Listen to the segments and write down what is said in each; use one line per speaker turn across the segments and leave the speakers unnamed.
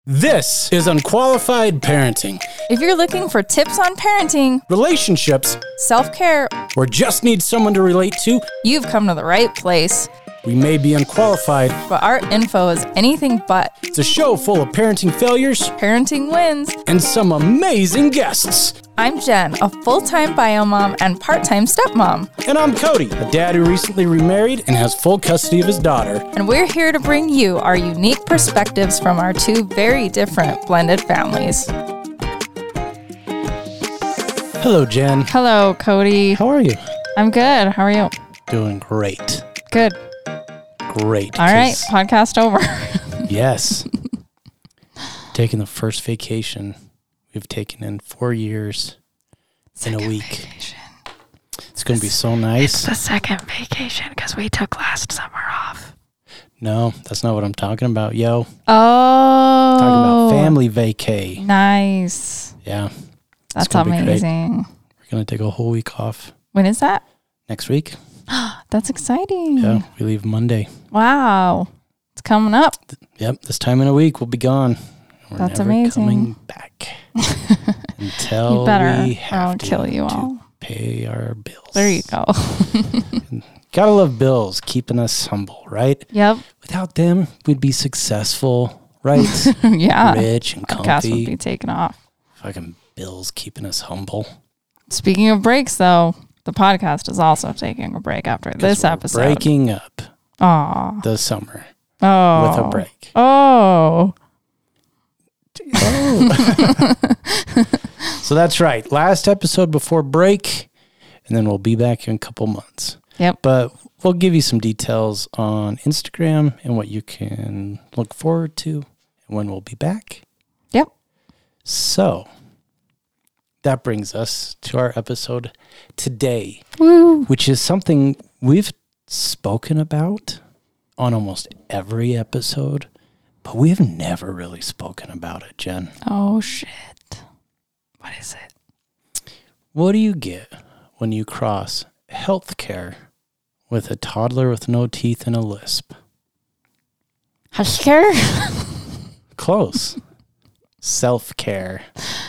This is Unqualified Parenting.
If you're looking for tips on parenting,
Relationships,
self-care,
or just need someone to relate to,
you've come to the right place.
we may be unqualified.
But our info is anything but.
It's a show full of parenting failures
Parenting wins.
and some amazing guests.
I'm Jen, a full-time bio mom and part-time stepmom.
And I'm Cody, a dad who recently remarried and has full custody of his daughter.
And we're here to bring you our unique perspectives from our two very different blended families.
Hello, Jen.
Hello, Cody.
How are you?
I'm good. How are you?
Doing great.
Good.
Great.
All right. Podcast over.
Yes. Taking the first vacation we've taken in 4 years in a week.
Vacation.
It's going to be so nice.
It's the second vacation because we took last summer off.
No, that's not what I'm talking about, yo.
Oh.
Talking about family vacay.
Nice.
Yeah.
That's
gonna be great.
amazing.
We're going to take a whole week off
When is that?
next week.
That's exciting.
Yeah, we leave Monday.
Wow. It's coming up.
Yep, this time in a week we'll be gone. We're
That's
never
amazing.
coming back until
You better,
we
or
have
I'll
to,
kill you
to
all.
pay our bills.
There you go.
Gotta love bills, keeping us humble, right?
Yep.
Without them, we'd be successful, right?
Yeah.
Rich and
Podcast would
comfy.
be taken off.
Fucking bills keeping us humble.
Speaking of breaks, though, the podcast is also taking a break after this
We're
episode.
breaking up
Aw.
the summer
Oh.
with a break.
Oh.
So that's right. Last episode before break, and then we'll be back in a couple months.
Yep.
But we'll give you some details on Instagram and what you can look forward to and when we'll be back.
Yep.
So that brings us to our episode today,
Woo.
which is something we've spoken about on almost every episode, but we've never really spoken about it, Jen.
Oh, shit. What is it?
What do you get when you cross healthcare with a toddler with no teeth and a lisp?
Healthcare?
Close. Self-care.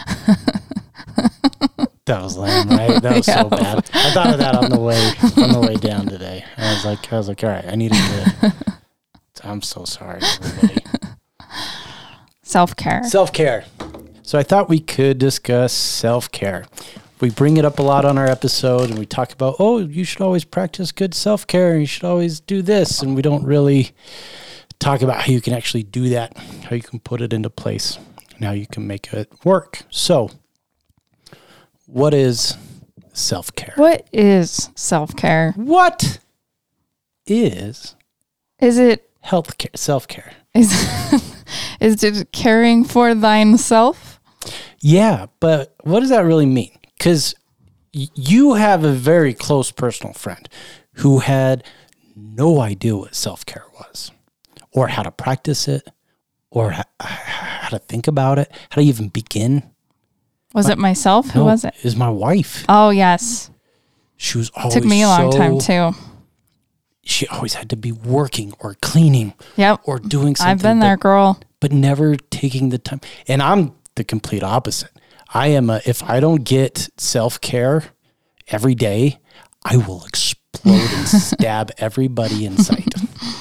That was lame, right? That was so bad. I thought of that on the way down today. I was like, all right, I need to get it. I'm so sorry, everybody.
Self-care.
Self-care. So I thought we could discuss self-care. We bring it up a lot on our episode, and we talk about, oh, you should always practice good self-care, and you should always do this, and we don't really talk about how you can actually do that, how you can put it into place, and how you can make it work. So what is self-care?
What is self-care?
What is
Is it
healthcare, self-care?
is it caring for thyself?
Yeah, but what does that really mean? Because you have a very close personal friend who had no idea what self-care was, or how to practice it, or how to think about it, how to even begin.
Was it myself? Who was it?
It was my wife.
Oh, yes.
She was always
Took me a long time, too.
She always had to be working or cleaning
Yep.
or doing something.
I've been there, girl.
But never taking the time. And I'm the complete opposite. I am if I don't get self-care every day, I will explode and stab everybody in sight.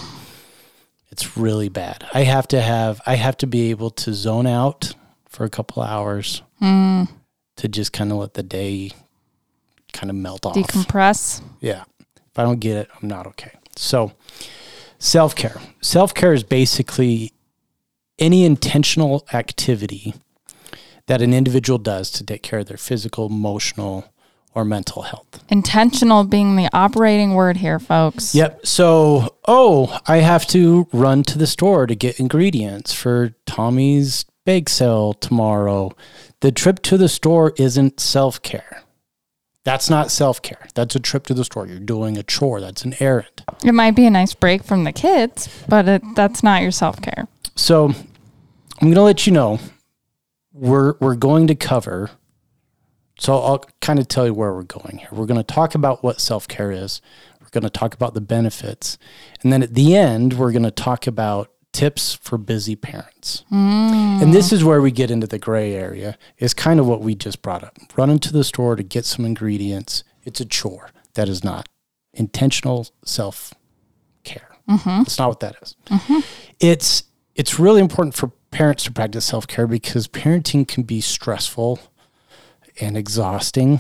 It's really bad. I have to be able to zone out for a couple hours to just kind of let the day kind of melt off.
Decompress.
Yeah. If I don't get it, I'm not okay. So self-care. Self-care is basically any intentional activity that an individual does to take care of their physical, emotional, or mental health.
Intentional being the operating word here, folks.
Yep. So, I have to run to the store to get ingredients for Tommy's bake sale tomorrow. The trip to the store isn't self-care. That's not self-care. That's a trip to the store. You're doing a chore. That's an errand.
It might be a nice break from the kids, but that's not your self-care.
So I'm going to let you know we're going to cover. So I'll kind of tell you where we're going here. We're going to talk about what self-care is. We're going to talk about the benefits. And then at the end, we're going to talk about tips for busy parents. And this is where we get into the gray area, is kind of what we just brought up. Run into the store to get some ingredients. It's a chore. That is not intentional self-care. That's not what that is. It's really important for parents to practice self-care because parenting can be stressful and exhausting.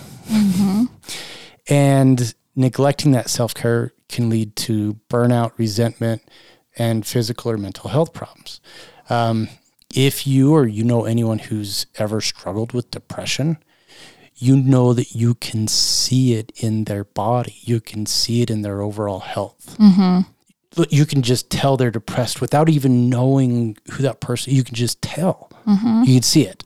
And neglecting that self-care can lead to burnout, resentment, and physical or mental health problems. If you or you know anyone who's ever struggled with depression, you know that you can see it in their body. You can see it in their overall health. You can just tell they're depressed without even knowing who that person, you can just tell. You can see it.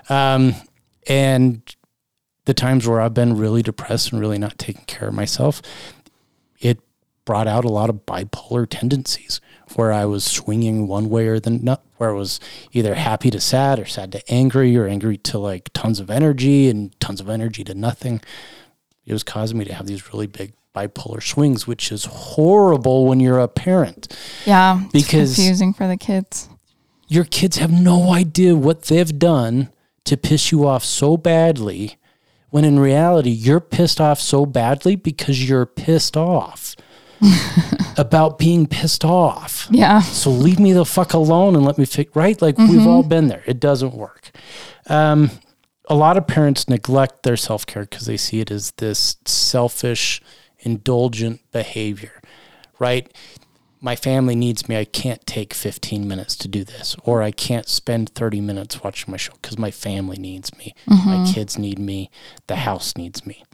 And the times where I've been really depressed and really not taking care of myself, it brought out a lot of bipolar tendencies where I was swinging one way or the not, where I was either happy to sad or sad to angry or angry to like tons of energy and tons of energy to nothing. It was causing me to have these really big bipolar swings, which is horrible when you're a parent.
Yeah,
because
it's confusing for the kids.
Your kids have no idea what they've done to piss you off so badly, when in reality, you're pissed off so badly because you're pissed off about being pissed off.
Yeah.
So leave me the fuck alone and let me right? Like we've all been there. It doesn't work. A lot of parents neglect their self-care because they see it as this selfish, indulgent behavior, right? My family needs me. I can't take 15 minutes to do this, or I can't spend 30 minutes watching my show because my family needs me. My kids need me. The house needs me.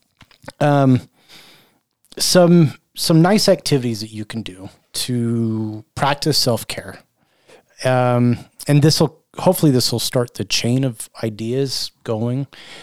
Some nice activities that you can do to practice self-care. And hopefully this will start the chain of ideas going.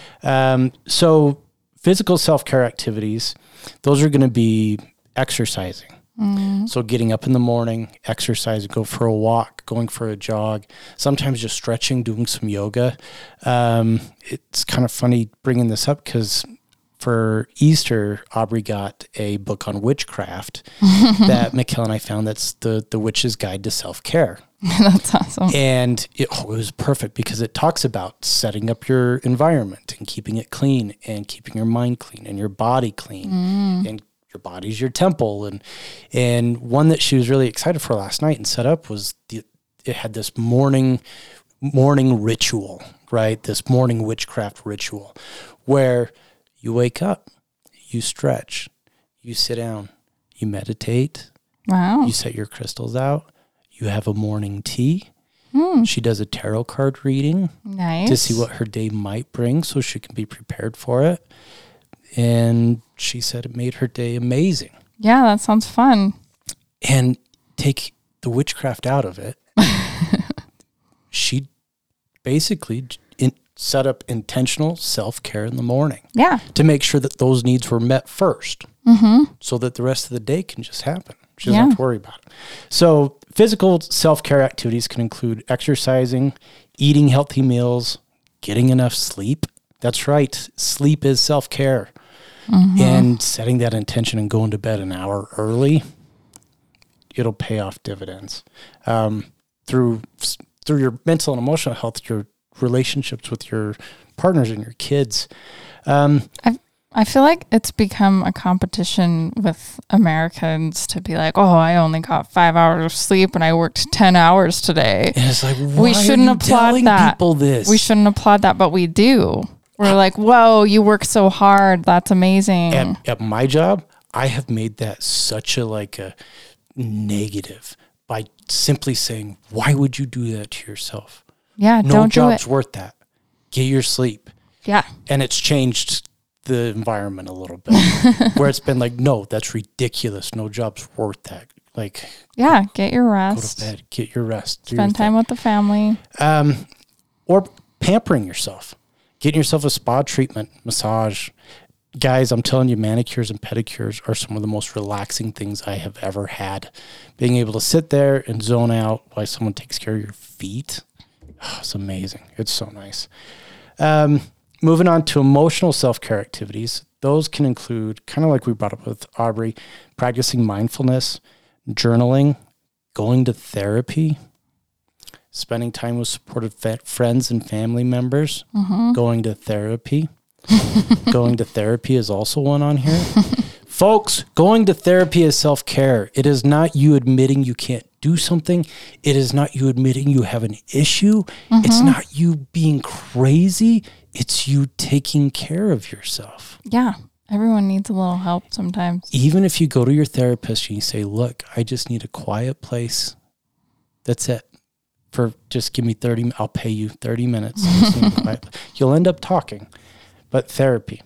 So physical self-care activities, those are going to be exercising. So getting up in the morning, exercising, go for a walk, going for a jog, sometimes just stretching, doing some yoga. It's kind of funny bringing this up because for Easter, Aubrey got a book on witchcraft that Mikkel and I found. That's the Witch's Guide to Self-Care.
That's awesome.
And it was perfect because it talks about setting up your environment and keeping it clean and keeping your mind clean and your body clean and your body's your temple. And one that she was really excited for last night and set up was it had this morning ritual, right? This morning witchcraft ritual where you wake up, you stretch, you sit down, you meditate.
Wow.
You set your crystals out. You have a morning tea. She does a tarot card reading to see what her day might bring so she can be prepared for it. And she said it made her day amazing.
Yeah, that sounds fun.
And take the witchcraft out of it. She basically set up intentional self-care in the morning.
Yeah.
To make sure that those needs were met first. So that the rest of the day can just happen. She doesn't have to worry about it. So physical self-care activities can include exercising, eating healthy meals, getting enough sleep. That's right. Sleep is self-care. And setting that intention and going to bed an hour early, it'll pay off dividends. Through your mental and emotional health, your relationships with your partners and your kids.
I feel like it's become a competition with Americans to be like, oh, I only got 5 hours of sleep and I worked 10 hours today.
And it's like,
we shouldn't applaud that.
People this?
We shouldn't applaud that, but we do. We're like, whoa, you work so hard. That's amazing.
At my job, I have made that such a negative by simply saying, why would you do that to yourself?
Yeah,
no
don't do it.
job's worth that. Get your sleep.
Yeah.
And it's changed the environment a little bit where it's been like, no, that's ridiculous. No job's worth that. Like,
yeah, get your
go
rest.
to bed, get your rest.
Spend time with the family.
Or pampering yourself. Getting yourself a spa treatment, massage. Guys, I'm telling you, manicures and pedicures are some of the most relaxing things I have ever had. Being able to sit there and zone out while someone takes care of your feet. Oh, it's amazing. It's so nice. Moving on to emotional self-care activities. Those can include, kind of like we brought up with Aubrey, practicing mindfulness, journaling, going to therapy, spending time with supportive friends and family members, going to therapy. Going to therapy is also one on here. Folks, going to therapy is self-care. It is not you admitting you can't do something. It is not you admitting you have an issue. It's not you being crazy. It's you taking care of yourself.
Yeah. Everyone needs a little help sometimes.
Even if you go to your therapist and you say, look, I just need a quiet place. That's it. Just give me 30, I'll pay you 30 minutes. You'll end up talking. But therapy.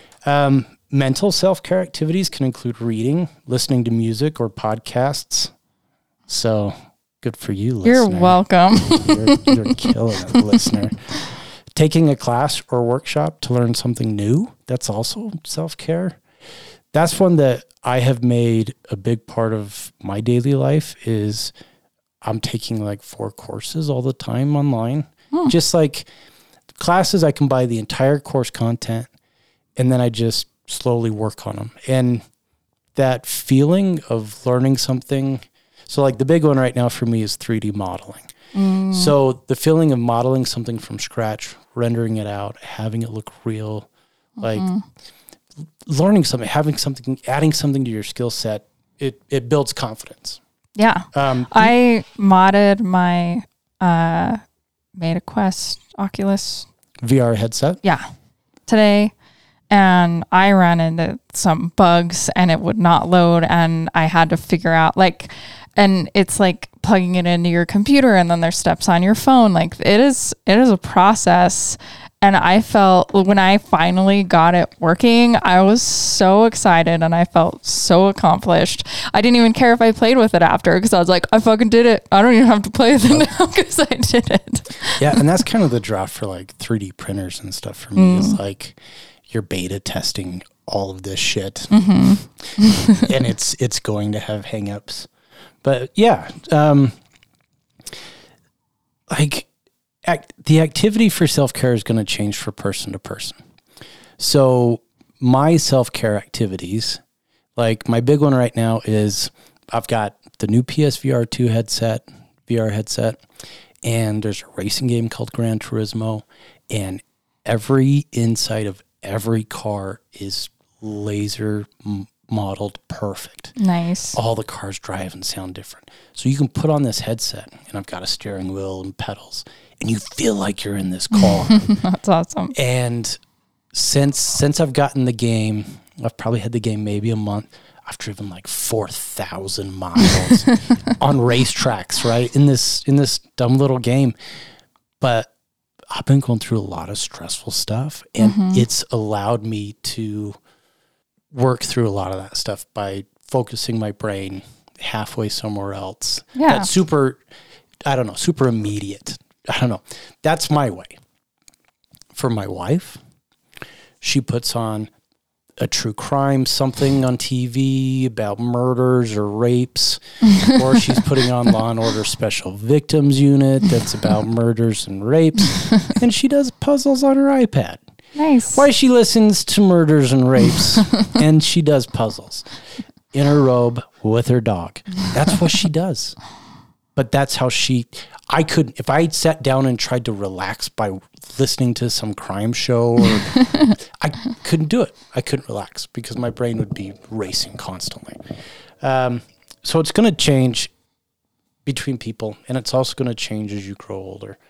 Mental self-care activities can include reading, listening to music, or podcasts. So good for you, listener.
You're welcome.
You're killing it, listener. Taking a class or workshop to learn something new, that's also self-care. That's one that I have made a big part of my daily life is I'm taking like 4 courses all the time online. Just like classes, I can buy the entire course content and then I just slowly work on them. And that feeling of learning something, so like the big one right now for me is 3D modeling. So the feeling of modeling something from scratch, rendering it out, having it look real, like learning something, having something, adding something to your skill set, it builds confidence.
Yeah. I modded my MetaQuest Oculus
VR headset.
Yeah. Today. And I ran into some bugs and it would not load. And I had to figure out and it's like plugging it into your computer and then there's steps on your phone. Like it is a process. And I felt when I finally got it working, I was so excited and I felt so accomplished. I didn't even care if I played with it after because I was like, I fucking did it. I don't even have to play with it now because I did it. Yeah.
And that's kind of the draw for like 3D printers and stuff for me is like you're beta testing all of this shit and it's going to have hangups. But yeah, the activity for self-care is going to change from person to person. So my self-care activities, like my big one right now is I've got the new PSVR 2 VR headset, and there's a racing game called Gran Turismo, and every inside of every car is laser modeled perfect.
Nice.
All the cars drive and sound different. So you can put on this headset, and I've got a steering wheel and pedals, and you feel like you're in this car.
That's awesome.
And since I've gotten the game, I've probably had the game maybe a month. I've driven like 4,000 miles on racetracks, right? In this dumb little game. But I've been going through a lot of stressful stuff, and it's allowed me to work through a lot of that stuff by focusing my brain halfway somewhere else.
Yeah.
That's super immediate. I don't know. That's my way. For my wife, she puts on a true crime, something on TV about murders or rapes, or she's putting on Law and Order Special Victims Unit that's about murders and rapes, and she does puzzles on her iPad.
Nice.
Why she listens to murders and rapes, and she does puzzles in her robe with her dog. That's what she does. But that's how I couldn't, if I sat down and tried to relax by listening to some crime show, I couldn't do it. I couldn't relax because my brain would be racing constantly. So it's going to change between people, and it's also going to change as you grow older.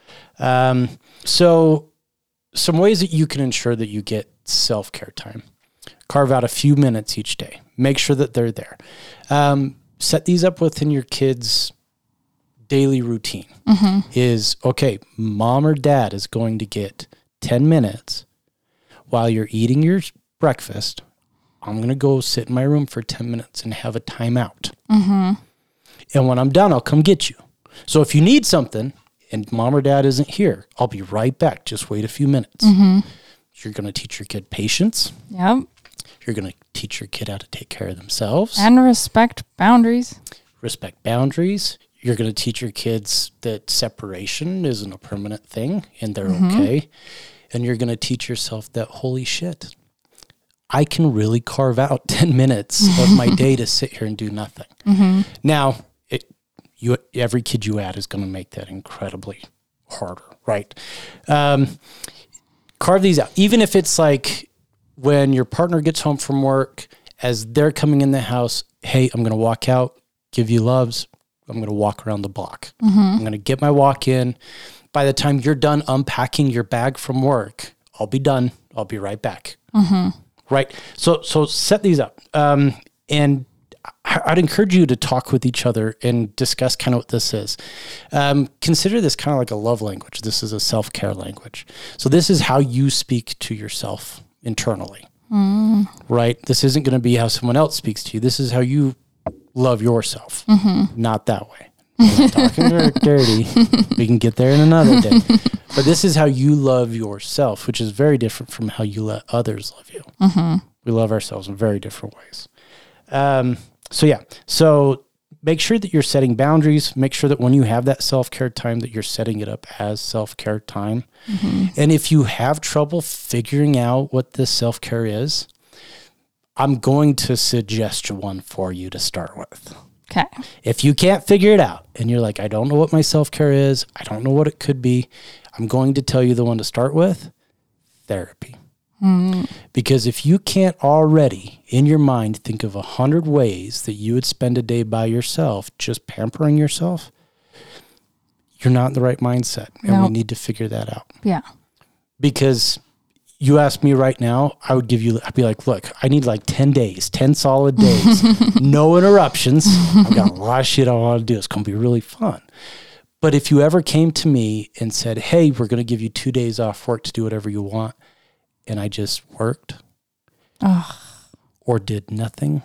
So some ways that you can ensure that you get self-care time. Carve out a few minutes each day. Make sure that they're there. Set these up within your kids' daily routine. Is, okay, mom or dad is going to get 10 minutes while you're eating your breakfast. I'm going to go sit in my room for 10 minutes and have a timeout. And when I'm done, I'll come get you. So if you need something and mom or dad isn't here, I'll be right back. Just wait a few minutes. You're going to teach your kid patience.
Yep.
You're going to teach your kid how to take care of themselves.
And respect boundaries.
Respect boundaries. You're going to teach your kids that separation isn't a permanent thing and they're okay. And you're going to teach yourself that, holy shit, I can really carve out 10 minutes of my day to sit here and do nothing. Now, every kid you add is going to make that incredibly harder, right? Carve these out. Even if it's like when your partner gets home from work, as they're coming in the house, hey, I'm going to walk out, give you loves. I'm going to walk around the block. I'm going to get my walk in. By the time you're done unpacking your bag from work, I'll be done. I'll be right back. Right. So set these up. And I'd encourage you to talk with each other and discuss kind of what this is. Consider this kind of like a love language. This is a self-care language. So this is how you speak to yourself internally, right? This isn't going to be how someone else speaks to you. This is how you love yourself. Not that way. I'm not talking dirty. We can get there in another day. But this is how you love yourself, which is very different from how you let others love you. We love ourselves in very different ways. So make sure that you're setting boundaries. Make sure that when you have that self-care time, that you're setting it up as self-care time. And if you have trouble figuring out what this self-care is, I'm going to suggest one for you to start with.
Okay.
If you can't figure it out and you're like, I don't know what my self-care is, I don't know what it could be, I'm going to tell you the one to start with, therapy. Because if you can't already in your mind think of 100 ways that you would spend a day by yourself, just pampering yourself, you're not in the right mindset. And we need to figure that out.
Yeah.
Because you ask me right now, I'd be like, look, I need like 10 days, 10 solid days, no interruptions. I've got a lot of shit I want to do. It's going to be really fun. But if you ever came to me and said, hey, we're going to give you 2 days off work to do whatever you want, and I just worked or did nothing,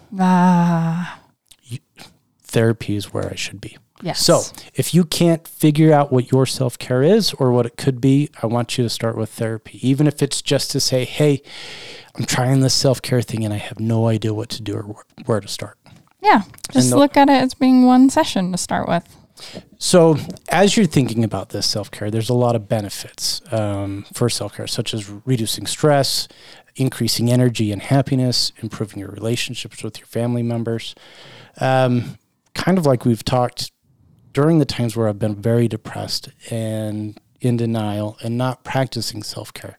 therapy is where I should be.
Yes.
So if you can't figure out what your self-care is or what it could be, I want you to start with therapy. Even if it's just to say, hey, I'm trying this self-care thing and I have no idea what to do or where to start.
Yeah. Just look at it as being one session to start with.
So as you're thinking about this self-care, there's a lot of benefits for self-care, such as reducing stress, increasing energy and happiness, improving your relationships with your family members. Kind of like we've talked during the times where I've been very depressed and in denial and not practicing self-care.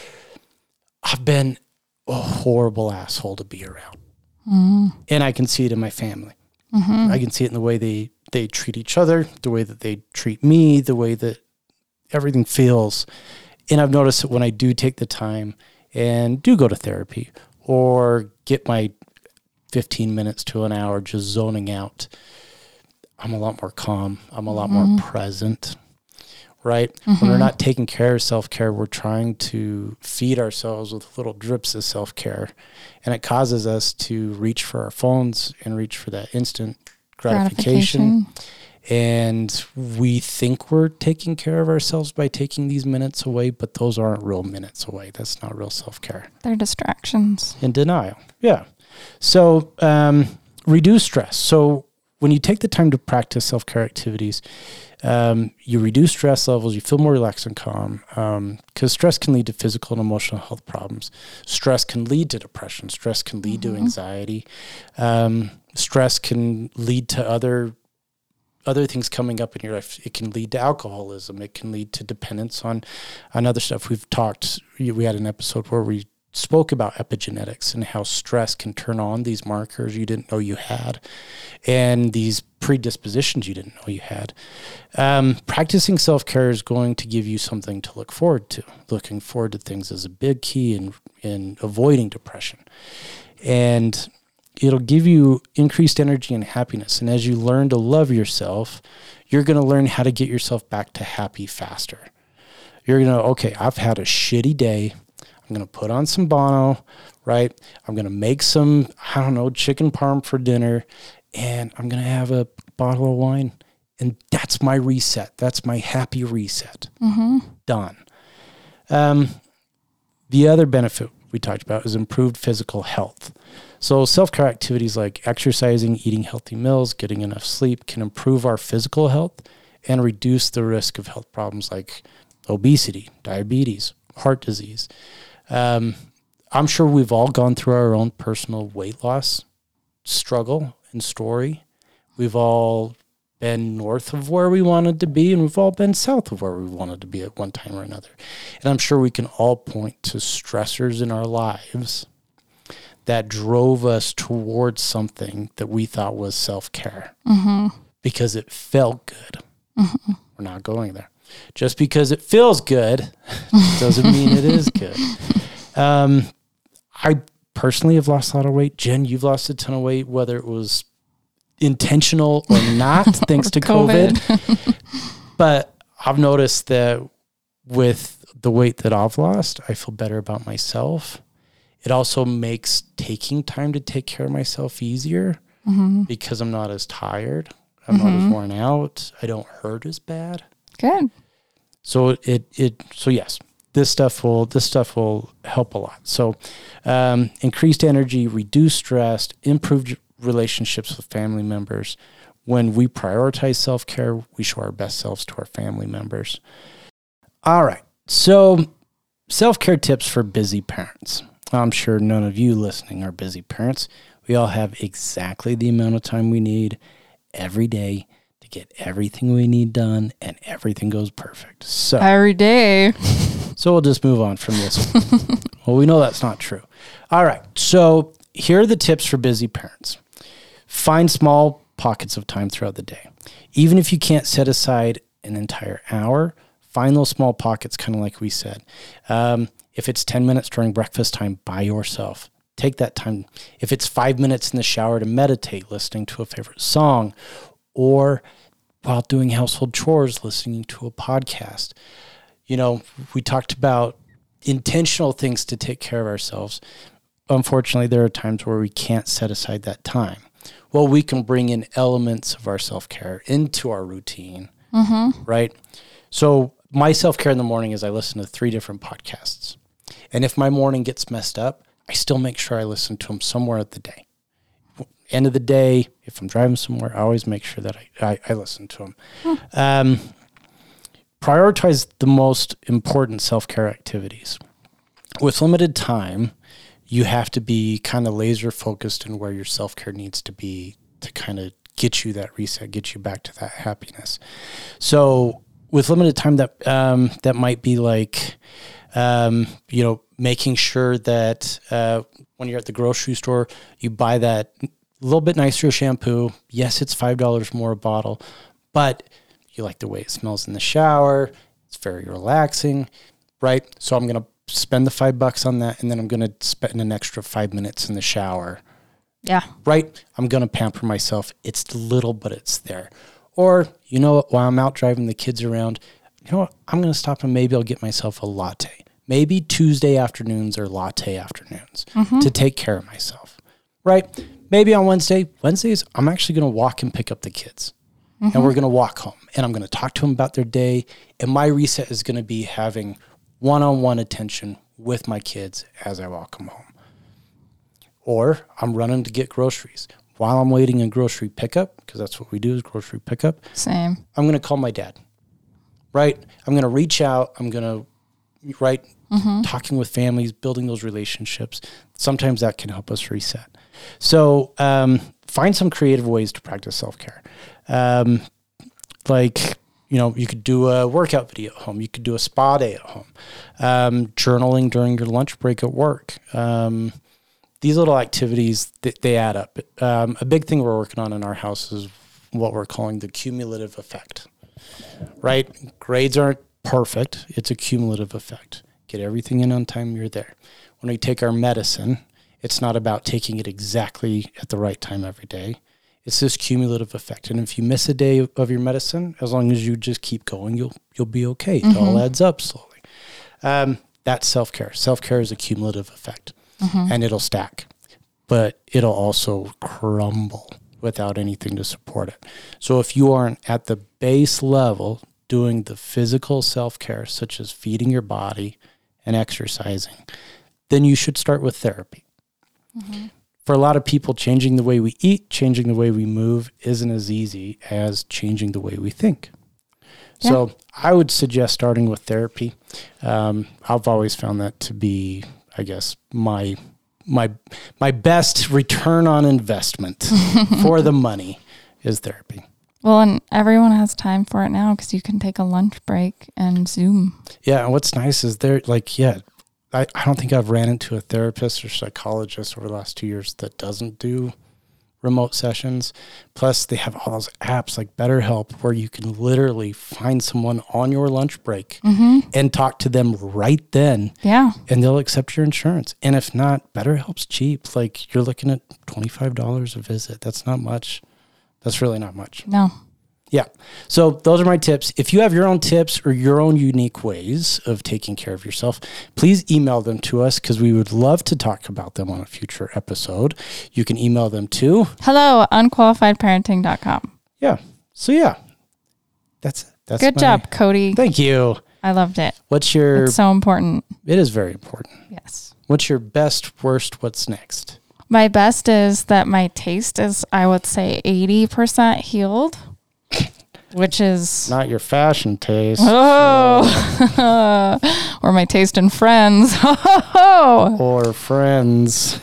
I've been a horrible asshole to be around. And I can see it in my family. I can see it in the way they treat each other, the way that they treat me, the way that everything feels. And I've noticed that when I do take the time and do go to therapy or get my 15 minutes to an hour just zoning out, I'm a lot more calm. I'm a lot more present, right? When we're not taking care of self-care, we're trying to feed ourselves with little drips of self-care. And it causes us to reach for our phones and reach for that instant gratification. And we think we're taking care of ourselves by taking these minutes away, but those aren't real minutes away. That's not real self-care.
They're distractions.
And denial. Yeah. So reduce stress. So when you take the time to practice self-care activities, you reduce stress levels, you feel more relaxed and calm, because stress can lead to physical and emotional health problems. Stress can lead to depression. Stress can lead to anxiety. Stress can lead to other things coming up in your life. It can lead to alcoholism. It can lead to dependence on other stuff. We had an episode where we spoke about epigenetics and how stress can turn on these markers you didn't know you had and these predispositions you didn't know you had. Practicing self-care is going to give you something to look forward to. Looking forward to things is a big key in avoiding depression. And it'll give you increased energy and happiness. And as you learn to love yourself, you're going to learn how to get yourself back to happy faster. You're going to, okay, I've had a shitty day. I'm going to put on some Bono, right? I'm going to make some, chicken parm for dinner, and I'm going to have a bottle of wine. And that's my reset. That's my happy reset. Done. The other benefit we talked about is improved physical health. So self-care activities like exercising, eating healthy meals, getting enough sleep can improve our physical health and reduce the risk of health problems like obesity, diabetes, heart disease. I'm sure we've all gone through our own personal weight loss struggle and story. We've all been north of where we wanted to be, and we've all been south of where we wanted to be at one time or another. And I'm sure we can all point to stressors in our lives that drove us towards something that we thought was self-care because it felt good. We're not going there. Just because it feels good doesn't mean it is good. I personally have lost a lot of weight. Jen, you've lost a ton of weight, whether it was intentional or not, thanks to COVID. But I've noticed that with the weight that I've lost, I feel better about myself. It also makes taking time to take care of myself easier because I'm not as tired. I'm not as worn out. I don't hurt as bad.
Good.
So so yes, this stuff will help a lot. So increased energy, reduced stress, improved relationships with family members. When we prioritize self-care, we show our best selves to our family members. All right. So self-care tips for busy parents. I'm sure none of you listening are busy parents. We all have exactly the amount of time we need every day to get everything we need done, and everything goes perfect. So
every day.
So we'll just move on from this one. Well, we know that's not true. All right. So here are the tips for busy parents. Find small pockets of time throughout the day. Even if you can't set aside an entire hour, find those small pockets, kind of like we said. If it's 10 minutes during breakfast time by yourself, take that time. If it's 5 minutes in the shower to meditate, listening to a favorite song, or while doing household chores, listening to a podcast. You know, we talked about intentional things to take care of ourselves. Unfortunately, there are times where we can't set aside that time. Well, we can bring in elements of our self-care into our routine, right? So my self-care in the morning is I listen to 3 different podcasts. And if my morning gets messed up, I still make sure I listen to them somewhere at the day. End of the day, if I'm driving somewhere, I always make sure that I listen to them. Prioritize the most important self-care activities. With limited time, you have to be kind of laser focused in where your self-care needs to be to kind of get you that reset, get you back to that happiness. So with limited time, that might be like, making sure that when you're at the grocery store, you buy that little bit nicer shampoo. Yes, it's $5 more a bottle, but you like the way it smells in the shower. It's very relaxing, right? So I'm going to spend the $5 on that, and then I'm going to spend an extra 5 minutes in the shower.
Yeah.
Right? I'm going to pamper myself. It's little, but it's there. Or, while I'm out driving the kids around, I'm going to stop and maybe I'll get myself a latte. Maybe Tuesday afternoons or latte afternoons to take care of myself, right? Maybe on Wednesdays, I'm actually going to walk and pick up the kids. And we're going to walk home. And I'm going to talk to them about their day. And my reset is going to be having one-on-one attention with my kids as I walk them home. Or I'm running to get groceries. While I'm waiting in grocery pickup, because that's what we do is grocery pickup.
Same.
I'm going to call my dad, right? I'm going to reach out. I'm going to, talking with families, building those relationships. Sometimes that can help us reset. So find some creative ways to practice self-care. You could do a workout video at home. You could do a spa day at home. Journaling during your lunch break at work. These little activities, they add up. A big thing we're working on in our house is what we're calling the cumulative effect, right? Grades aren't perfect. It's a cumulative effect. Get everything in on time, you're there. When we take our medicine, it's not about taking it exactly at the right time every day. It's this cumulative effect. And if you miss a day of your medicine, as long as you just keep going, you'll be okay. It all adds up slowly. That's self-care. Self-care is a cumulative effect. And it'll stack, but it'll also crumble without anything to support it. So if you aren't at the base level doing the physical self-care, such as feeding your body and exercising, then you should start with therapy. For a lot of people, changing the way we eat, changing the way we move isn't as easy as changing the way we think. Yeah. So I would suggest starting with therapy. I've always found that to be, I guess, my best return on investment for the money is therapy.
Well, and everyone has time for it now because you can take a lunch break and Zoom.
Yeah, and what's nice is they're like, I don't think I've ran into a therapist or psychologist over the last 2 years that doesn't do remote sessions. Plus, they have all those apps like BetterHelp where you can literally find someone on your lunch break and talk to them right then.
Yeah.
And they'll accept your insurance. And if not, BetterHelp's cheap. Like you're looking at $25 a visit. That's not much. That's really not much.
No.
Yeah. So those are my tips. If you have your own tips or your own unique ways of taking care of yourself, please email them to us because we would love to talk about them on a future episode. You can email them to
hello@unqualifiedparenting.com.
Yeah. So yeah. That's
good job, Cody.
Thank you.
I loved it.
What's your
It's so important.
It is very important.
Yes.
What's your best, worst, what's next?
My best is that my taste is, I would say, 80% healed. Which is
not your fashion taste.
Oh, or my taste in Friends.
Or Friends.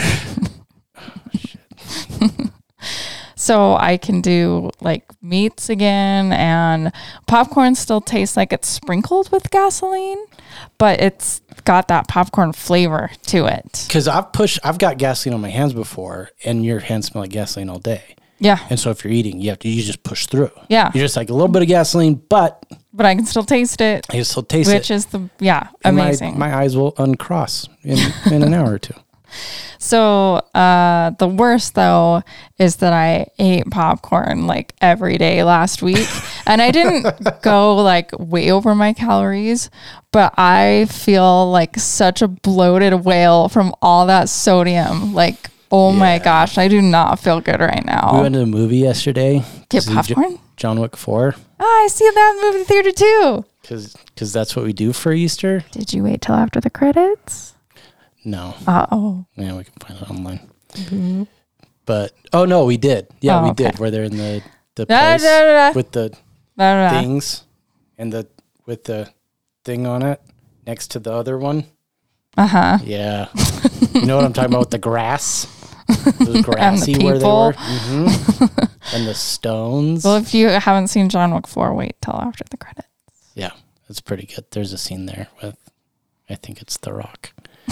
So I can do like meats again, and popcorn still tastes like it's sprinkled with gasoline, but it's got that popcorn flavor to it.
Because I've got gasoline on my hands before, and your hands smell like gasoline all day.
Yeah.
And so if you're eating, you just push through.
Yeah.
You're just like a little bit of gasoline, but
I can still taste it.
I can still taste it.
Which is amazing.
My eyes will uncross in an hour or two.
So the worst though is that I ate popcorn like every day last week, and I didn't go like way over my calories, but I feel like such a bloated whale from all that sodium. Like, oh my gosh, I do not feel good right now.
We went to the movie yesterday.
Get popcorn?
John Wick 4.
Oh, I see that movie theater too.
Because that's what we do for Easter.
Did you wait till after the credits?
No.
Uh-oh.
Yeah, we can find it online. Mm-hmm. But, oh no, we did. Yeah, we did. Where they're in the place with the things and with the thing on it next to the other one.
Uh-huh.
Yeah. You know what I'm talking about with the grass? It was grassy
and the
where they were.
Mm-hmm.
And the stones.
Well, if you haven't seen John Wick 4, wait till after the credits.
Yeah, it's pretty good. There's a scene there with, I think it's The Rock.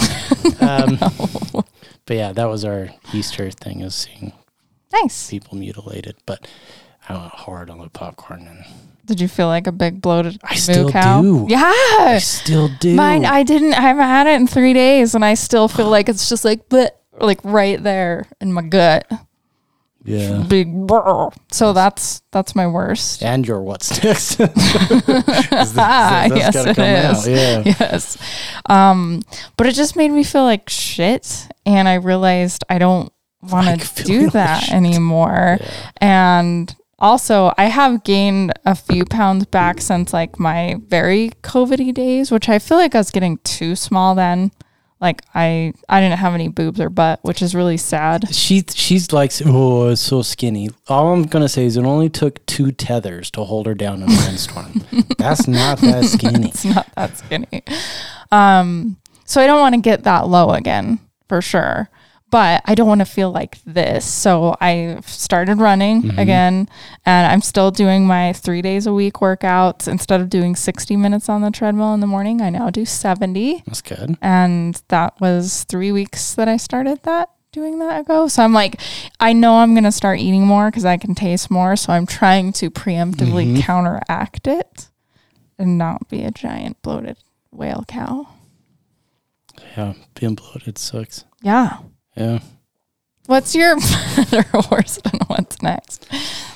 But yeah, that was our Easter thing, is seeing people mutilated. But I went hard on the popcorn. And
did you feel like a big bloated
I still
cow?
do.
Yeah.
I still do.
Mine, I haven't had it in 3 days, and I still feel like it's just like right there in my gut.
Yeah.
Big. So that's my worst.
And your what's next? That's
yes, it is.
Yeah.
Yes. But it just made me feel like shit, and I realized I don't want to do that anymore. Yeah. And also, I have gained a few pounds back since like my very COVID-y days, which I feel like I was getting too small then. Like I didn't have any boobs or butt, which is really sad.
She's like, oh, it's so skinny. All I'm gonna say is it only took 2 tethers to hold her down in a windstorm. That's not that skinny.
It's not that skinny. So I don't want to get that low again for sure. But I don't want to feel like this. So I started running again, and I'm still doing my 3 days a week workouts. Instead of doing 60 minutes on the treadmill in the morning, I now do 70.
That's good.
And that was 3 weeks that I started doing that ago. So I'm like, I know I'm going to start eating more because I can taste more. So I'm trying to preemptively counteract it and not be a giant bloated whale cow.
Yeah, being bloated sucks.
Yeah.
Yeah.
What's your better or worst and what's next?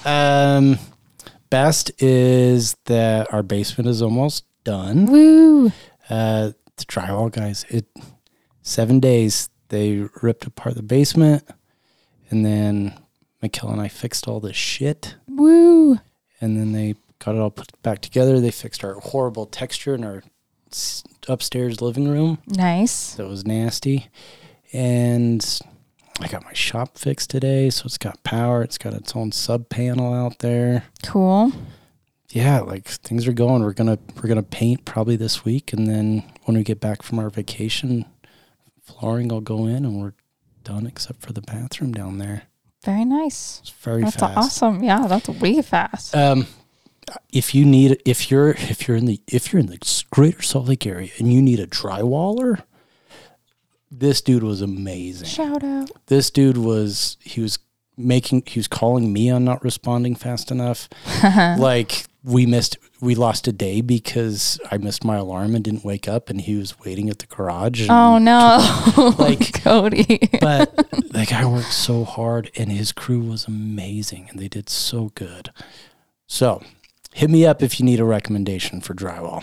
Best is that our basement is almost done.
Woo.
The drywall guys, 7 days, they ripped apart the basement, and then Mikkel and I fixed all the shit.
Woo.
And then they got it all put back together. They fixed our horrible texture in our upstairs living room.
Nice.
That was nasty. And I got my shop fixed today, so it's got power. It's got its own sub panel out there.
Cool.
Yeah, like things are going. We're gonna paint probably this week, and then when we get back from our vacation, flooring will go in, and we're done except for the bathroom down there.
Very nice.
It's very
That's
fast.
awesome. Yeah, that's way fast.
If you're in the greater Salt Lake area and you need a drywaller, this dude was amazing.
Shout out.
This dude he was calling me on not responding fast enough. Like we lost a day because I missed my alarm and didn't wake up, and he was waiting at the garage.
Oh no.
Like
Cody.
But the guy worked so hard, and his crew was amazing, and they did so good. So hit me up if you need a recommendation for drywall.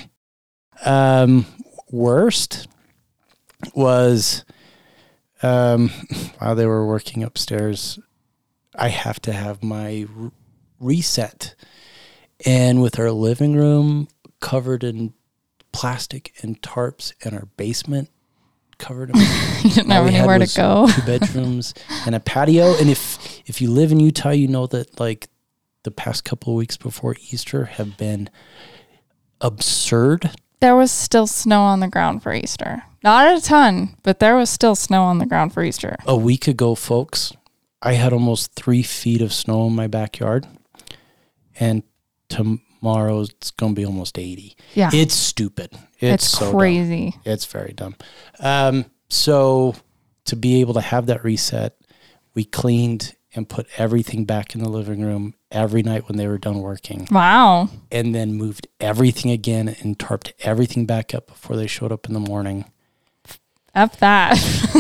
Worst was while they were working upstairs, I have to have my reset. And with our living room covered in plastic and tarps and our basement covered in
You didn't have anywhere to go.
2 bedrooms and a patio. And if you live in Utah, you know that like the past couple of weeks before Easter have been absurd.
There was still snow on the ground for Easter. Not a ton, but there was still snow on the ground for Easter.
A week ago, folks, I had almost 3 feet of snow in my backyard. And tomorrow it's going to be almost 80.
Yeah.
It's stupid. It's so
crazy.
Dumb. It's very dumb. So to be able to have that reset, we cleaned and put everything back in the living room every night when they were done working.
Wow.
And then moved everything again and tarped everything back up before they showed up in the morning.
F that.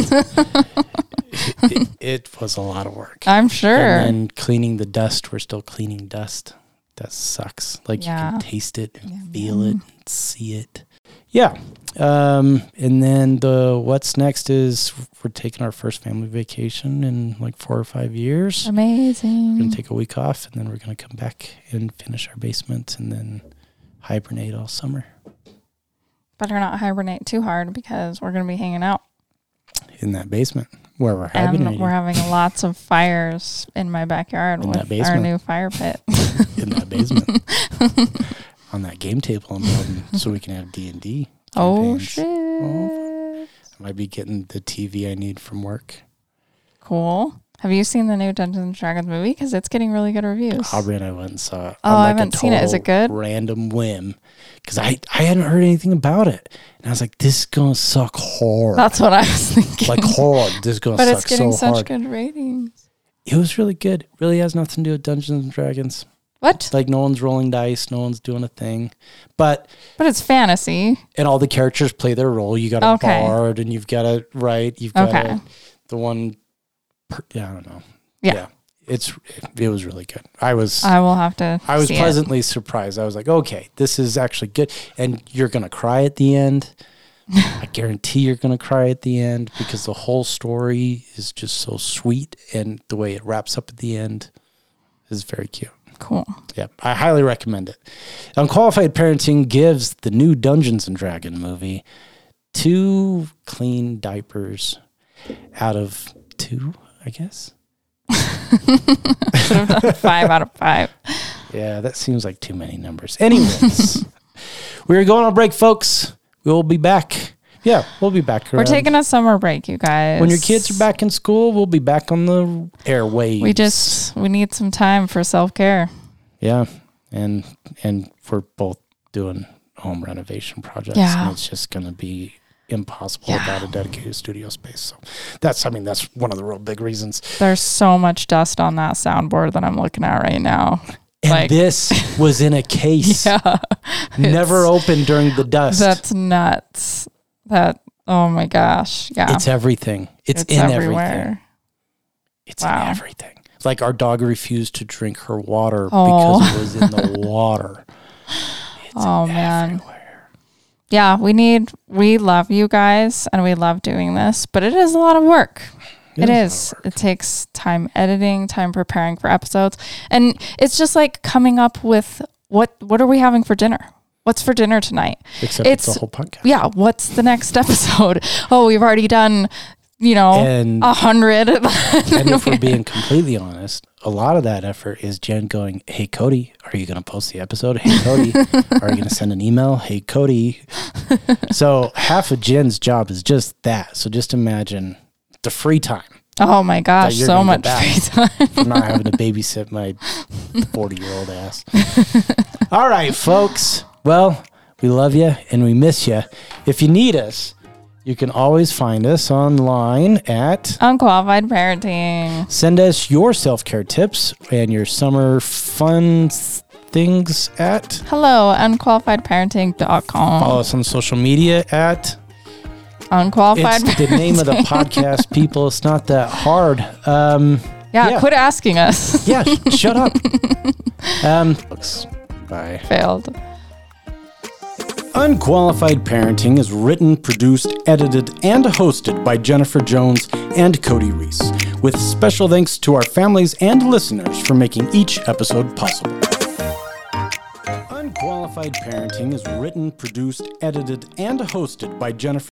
It was a lot of work.
I'm sure.
And then cleaning the dust. We're still cleaning dust. That sucks. Like you can taste it and feel it and see it. Yeah. And then what's next is we're taking our first family vacation in like 4 or 5 years.
Amazing.
We're going to take a week off, and then we're going to come back and finish our basement and then hibernate all summer.
Better not hibernate too hard because we're going to be hanging out
In that basement where we're hibernating.
And we're having lots of fires in my backyard
In
with
that
our new fire pit.
In that basement. On that game table I'm building so we can have D&D.
Oh, shit.
I might be getting the TV I need from work.
Cool. Have you seen the new Dungeons & Dragons movie? Because it's getting really good reviews.
Aubrey and I went and saw it.
Oh, I haven't seen it. Is it good?
Random whim. Because I hadn't heard anything about it. And I was like, this is going to suck hard.
That's what I was thinking.
Like hard. This is going to suck so hard.
But it's getting such good ratings.
It was really good. It really has nothing to do with Dungeons & Dragons.
What?
Like no one's rolling dice. No one's doing a thing. But
it's fantasy.
And all the characters play their role. You got a bard and you've got a, right? You've got the one... I don't know. Yeah. It was really good. I was pleasantly surprised. I was like, okay, this is actually good. And you're going to cry at the end. I guarantee you're going to cry at the end because the whole story is just so sweet. And the way it wraps up at the end is very cute.
Cool.
Yeah. I highly recommend it. Unqualified Parenting gives the new Dungeons & Dragons movie 2 clean diapers out of 2. I guess.
Should have done 5 out of 5.
Yeah, that seems like too many numbers. Anyways, we're going on break, folks. We'll be back. Yeah, we'll be back.
We're taking a summer break, you guys.
When your kids are back in school, we'll be back on the airwaves.
We need some time for self-care.
Yeah, and we're both doing home renovation projects.
Yeah.
And it's just going to be impossible without a dedicated studio space. So that's one of the real big reasons.
There's so much dust on that soundboard that I'm looking at right now.
And this was in a case. Never opened during the dust.
That's nuts. Oh my gosh. Yeah.
It's everything. It's in
everywhere.
Everything. It's in everything. Like our dog refused to drink her water because it was in the water. It's
man. Yeah, we love you guys and we love doing this, but it is a lot of work. It is. It takes time editing, time preparing for episodes. And it's just like coming up with what are we having for dinner? What's for dinner tonight?
Except it's a whole podcast.
Yeah, what's the next episode? Oh, we've already done, 100.
And if we're being completely honest, a lot of that effort is Jen going, hey, Cody, are you going to post the episode? Hey, Cody, are you going to send an email? Hey, Cody. So half of Jen's job is just that. So just imagine the free time.
Oh my gosh,
you're
so
gonna
much
get
free time.
I'm not having to babysit my 40-year-old ass. All right, folks. Well, we love you and we miss you. If you need us, you can always find us online at
Unqualified Parenting.
Send us your self-care tips and your summer fun things at
Hello, unqualifiedparenting.com.
follow us on social media at
Unqualified
it's the name of the podcast, people. It's not that hard.
Yeah, quit asking us.
Yeah, shut up. Bye.
Failed.
Unqualified Parenting is written, produced, edited, and hosted by Jennifer Jones and Cody Reese, with special thanks to our families and listeners for making each episode possible. Unqualified Parenting is written, produced, edited, and hosted by Jennifer